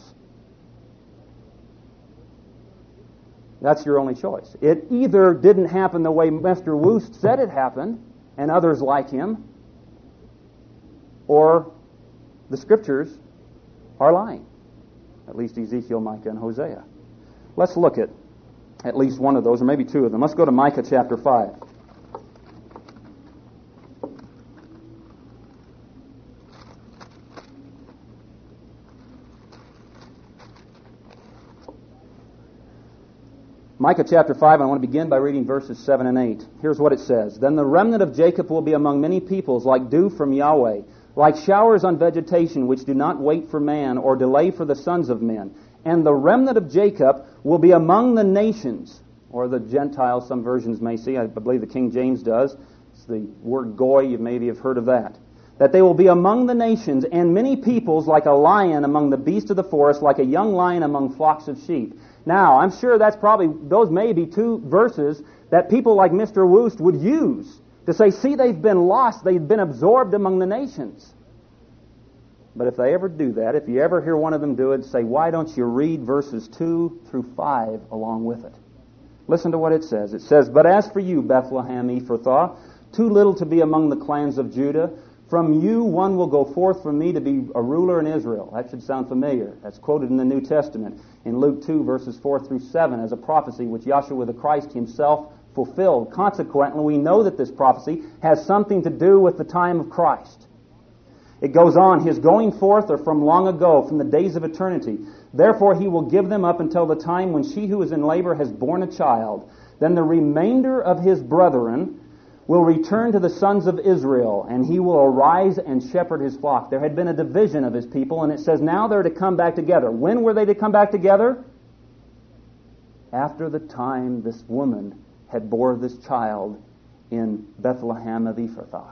That's your only choice. It either didn't happen the way Mister Woost said it happened, and others like him, or the Scriptures are lying. At least Ezekiel, Micah, and Hosea. Let's look at at least one of those, or maybe two of them. Let's go to Micah chapter five. Micah chapter five, I want to begin by reading verses seven and eight. Here's what it says. Then the remnant of Jacob will be among many peoples, like dew from Yahweh, like showers on vegetation, which do not wait for man, or delay for the sons of men. And the remnant of Jacob will be among the nations, or the Gentiles, some versions may see. I believe the King James does. It's the word goy, you maybe have heard of that. That they will be among the nations, and many peoples like a lion among the beasts of the forest, like a young lion among flocks of sheep. Now, I'm sure that's probably, those may be two verses that people like Mister Woost would use to say, see, they've been lost, they've been absorbed among the nations. But if they ever do that, if you ever hear one of them do it, say, why don't you read verses two through five along with it? Listen to what it says. It says, But as for you, Bethlehem Ephrathah, too little to be among the clans of Judah, from you one will go forth from me to be a ruler in Israel. That should sound familiar. That's quoted in the New Testament in Luke two, verses four through seven, as a prophecy which Yahshua the Christ himself fulfilled. Consequently, we know that this prophecy has something to do with the time of Christ. It goes on, his going forth are from long ago, from the days of eternity. Therefore he will give them up until the time when she who is in labor has borne a child. Then the remainder of his brethren will return to the sons of Israel, and he will arise and shepherd his flock. There had been a division of his people, and it says now they're to come back together. When were they to come back together? After the time this woman had bore this child in Bethlehem of Ephrathah.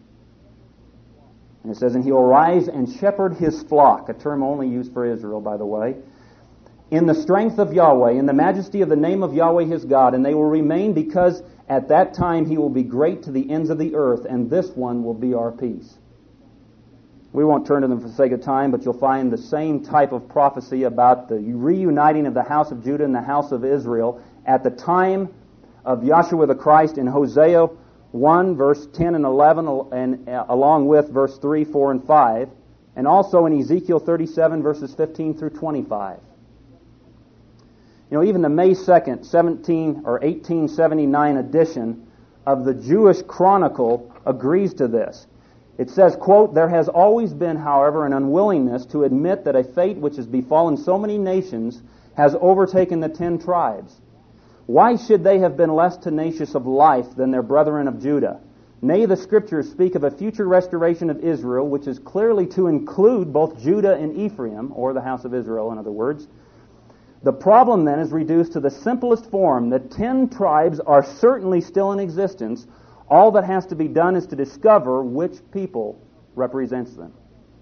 And it says, and he will rise and shepherd his flock, a term only used for Israel, by the way, in the strength of Yahweh, in the majesty of the name of Yahweh his God, and they will remain because at that time he will be great to the ends of the earth, and this one will be our peace. We won't turn to them for the sake of time, but you'll find the same type of prophecy about the reuniting of the house of Judah and the house of Israel at the time of Yahshua the Christ in Hosea one, verse ten and eleven, and uh, along with verse three, four, and five, and also in Ezekiel thirty-seven, verses fifteen through twenty-five. You know, even the May second, seventeen or eighteen seventy-nine edition of the Jewish Chronicle agrees to this. It says, quote, There has always been, however, an unwillingness to admit that a fate which has befallen so many nations has overtaken the ten tribes. Why should they have been less tenacious of life than their brethren of Judah? Nay, the Scriptures speak of a future restoration of Israel, which is clearly to include both Judah and Ephraim, or the house of Israel, in other words. The problem then is reduced to the simplest form. The ten tribes are certainly still in existence. All that has to be done is to discover which people represents them.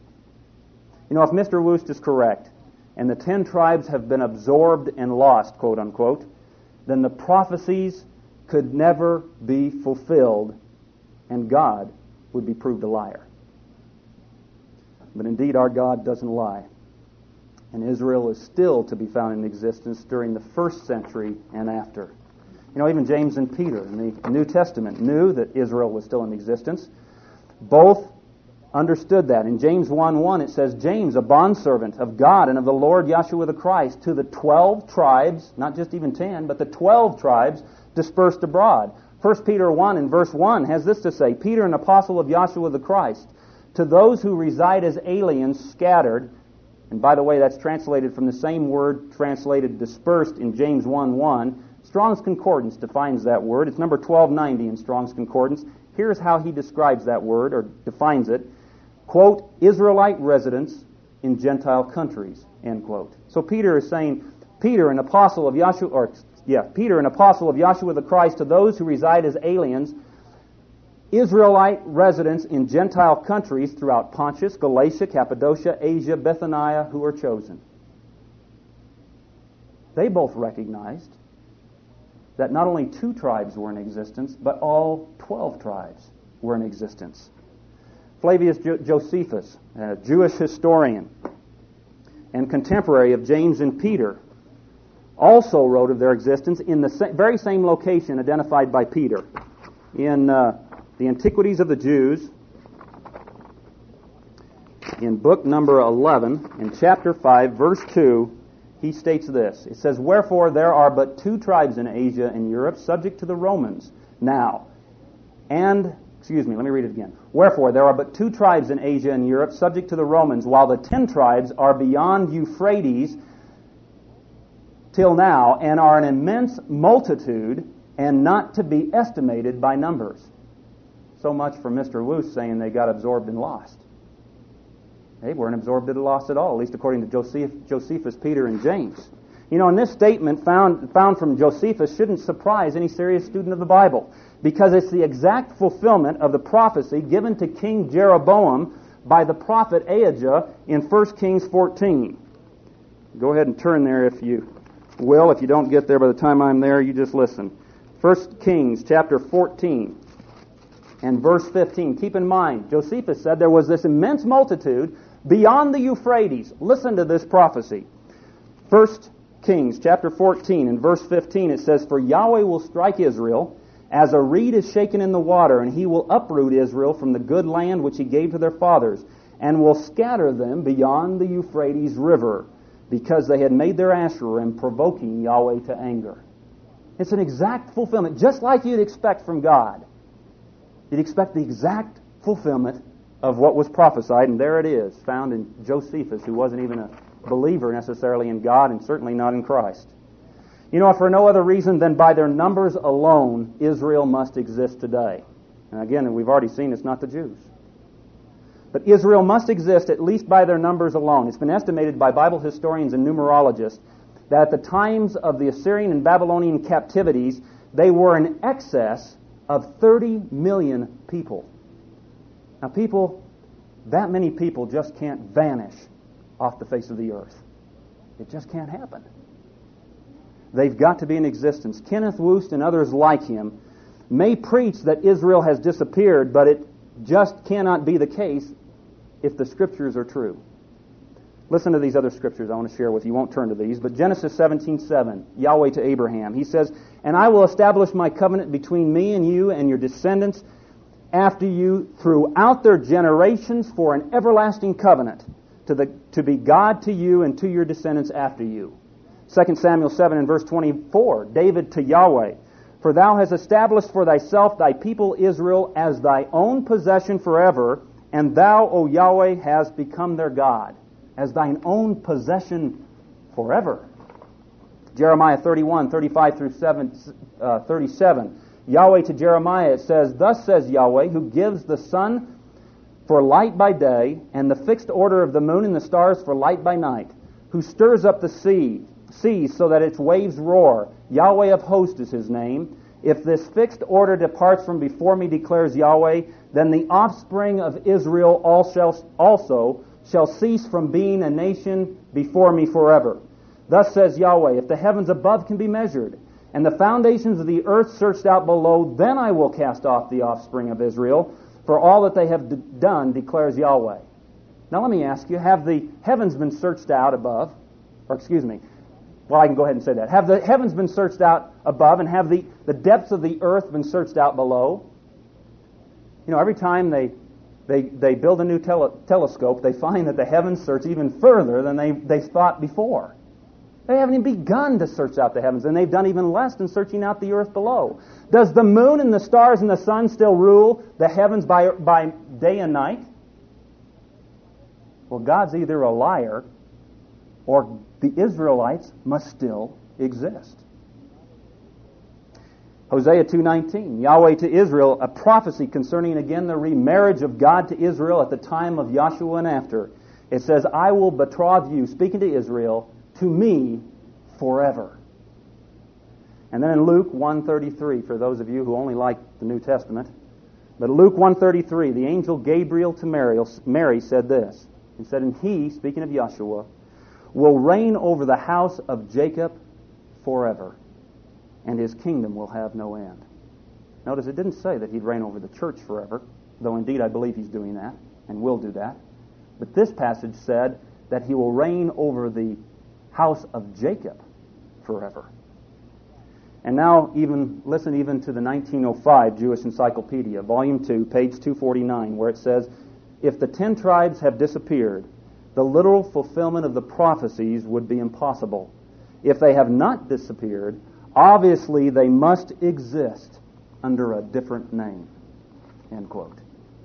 You know, if Mister Woost is correct, and the ten tribes have been absorbed and lost, quote unquote, then the prophecies could never be fulfilled, and God would be proved a liar. But indeed, our God doesn't lie. And Israel is still to be found in existence during the first century and after. You know, even James and Peter in the New Testament knew that Israel was still in existence. Both understood that. In James one one it says, James, a bondservant of God and of the Lord Yahshua the Christ, to the twelve tribes, not just even ten, but the twelve tribes dispersed abroad. First Peter one in verse one has this to say, Peter, an apostle of Yahshua the Christ, to those who reside as aliens scattered, and by the way, that's translated from the same word translated dispersed in James one one. Strong's Concordance defines that word. It's number twelve ninety in Strong's Concordance. Here's how he describes that word, or defines it. Quote, Israelite residents in Gentile countries, end quote. So Peter is saying, Peter, an apostle of Yahshua, or yeah, Peter, an apostle of Yahshua the Christ, to those who reside as aliens, Israelite residents in Gentile countries throughout Pontus, Galatia, Cappadocia, Asia, Bithynia, who are chosen. They both recognized that not only two tribes were in existence, but all twelve tribes were in existence. Flavius Jo- Josephus, a Jewish historian and contemporary of James and Peter, also wrote of their existence in the sa- very same location identified by Peter. In uh, the Antiquities of the Jews, in book number eleven, in chapter five, verse two, he states this. It says, "Wherefore there are but two tribes in Asia and Europe, subject to the Romans now, and Excuse me, let me read it again. Wherefore, there are but two tribes in Asia and Europe subject to the Romans, while the ten tribes are beyond Euphrates till now, and are an immense multitude, and not to be estimated by numbers." So much for Mister Woos saying they got absorbed and lost. They weren't absorbed and lost at all, at least according to Joseph, Josephus, Peter, and James. You know, and this statement found, found from Josephus shouldn't surprise any serious student of the Bible, because it's the exact fulfillment of the prophecy given to King Jeroboam by the prophet Ahijah in First Kings fourteen. Go ahead and turn there if you will. If you don't get there by the time I'm there, you just listen. First Kings chapter fourteen and verse fifteen. Keep in mind, Josephus said there was this immense multitude beyond the Euphrates. Listen to this prophecy. First Kings chapter fourteen and verse fifteen, it says, "For Yahweh will strike Israel as a reed is shaken in the water, and he will uproot Israel from the good land which he gave to their fathers, and will scatter them beyond the Euphrates river, because they had made their Asherim, provoking Yahweh to anger." It's an exact fulfillment, just like you'd expect from God. You'd expect the exact fulfillment of what was prophesied, and there it is, found in Josephus, who wasn't even a believer necessarily in God, and certainly not in Christ. You know, for no other reason than by their numbers alone, Israel must exist today. And again, we've already seen it's not the Jews. But Israel must exist at least by their numbers alone. It's been estimated by Bible historians and numerologists that at the times of the Assyrian and Babylonian captivities, they were in excess of thirty million people. Now, people, that many people just can't vanish off the face of the earth. It just can't happen. They've got to be in existence. Kenneth Woost and others like him may preach that Israel has disappeared, but it just cannot be the case if the Scriptures are true. Listen to these other Scriptures I want to share with you. You won't turn to these, but Genesis seventeen seven, Yahweh to Abraham. He says, "And I will establish my covenant between me and you and your descendants after you throughout their generations for an everlasting covenant, to, the, to be God to you and to your descendants after you." Second Samuel seven and verse twenty-four, David to Yahweh, "For thou hast established for thyself thy people Israel as thy own possession forever, and thou, O Yahweh, hast become their God." As thine own possession forever. Jeremiah thirty-one, thirty-five through thirty-seven, Yahweh to Jeremiah, it says, "Thus says Yahweh, who gives the sun for light by day, and the fixed order of the moon and the stars for light by night, who stirs up the sea, seas so that its waves roar. Yahweh of hosts is his name. If this fixed order departs from before me, declares Yahweh, then the offspring of Israel also shall cease from being a nation before me forever. Thus says Yahweh, if the heavens above can be measured, and the foundations of the earth searched out below, then I will cast off the offspring of Israel for all that they have d- done, declares Yahweh." Now let me ask you, have the heavens been searched out above? Or excuse me, well, I can go ahead and say that. Have the heavens been searched out above, and have the, the depths of the earth been searched out below? You know, every time they they, they build a new tele- telescope, they find that the heavens search even further than they, they thought before. They haven't even begun to search out the heavens, and they've done even less than searching out the earth below. Does the moon and the stars and the sun still rule the heavens by, by day and night? Well, God's either a liar, or the Israelites must still exist. Hosea two nineteen, Yahweh to Israel, a prophecy concerning again the remarriage of God to Israel at the time of Yahshua and after. It says, "I will betroth you," speaking to Israel, "to me forever." And then in Luke one thirty-three, for those of you who only like the New Testament, but Luke one thirty-three, the angel Gabriel to Mary, Mary said this. He said, and he, speaking of Yeshua, will reign over the house of Jacob forever, and his kingdom will have no end. Notice it didn't say that he'd reign over the church forever, though indeed I believe he's doing that, and will do that. But this passage said that he will reign over the house of Jacob forever. And now even listen even to the nineteen oh five Jewish Encyclopedia, Volume two, page two forty-nine, where it says, if the ten tribes have disappeared, the literal fulfillment of the prophecies would be impossible. If they have not disappeared, obviously they must exist under a different name. End quote.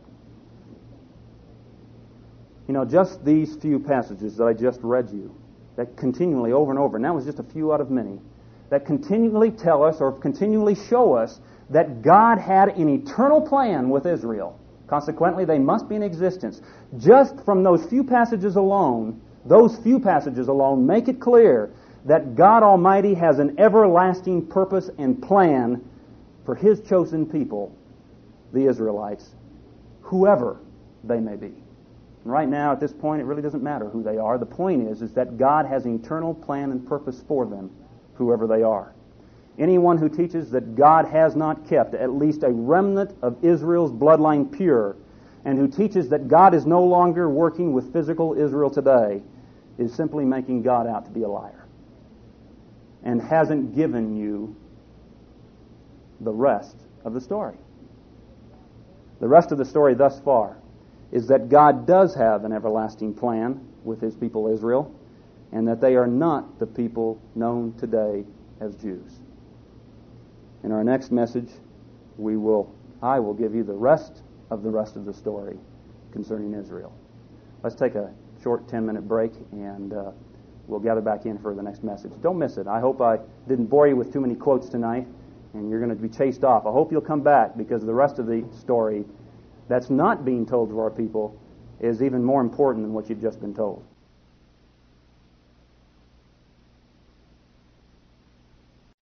You know, just these few passages that I just read you, that continually over and over, and that was just a few out of many, that continually tell us or continually show us that God had an eternal plan with Israel. Consequently, they must be in existence. Just from those few passages alone, those few passages alone make it clear that God Almighty has an everlasting purpose and plan for His chosen people, the Israelites, whoever they may be. And right now, at this point, it really doesn't matter who they are. The point is, is that God has an eternal plan and purpose for them, whoever they are. Anyone who teaches that God has not kept at least a remnant of Israel's bloodline pure, and who teaches that God is no longer working with physical Israel today, is simply making God out to be a liar, and hasn't given you the rest of the story. The rest of the story thus far is that God does have an everlasting plan with His people Israel, and that they are not the people known today as Jews. In our next message, we will, I will give you the rest of the rest of the story concerning Israel. Let's take a short ten-minute break, and uh, we'll gather back in for the next message. Don't miss it. I hope I didn't bore you with too many quotes tonight, and you're going to be chased off. I hope you'll come back, because the rest of the story that's not being told to our people is even more important than what you've just been told.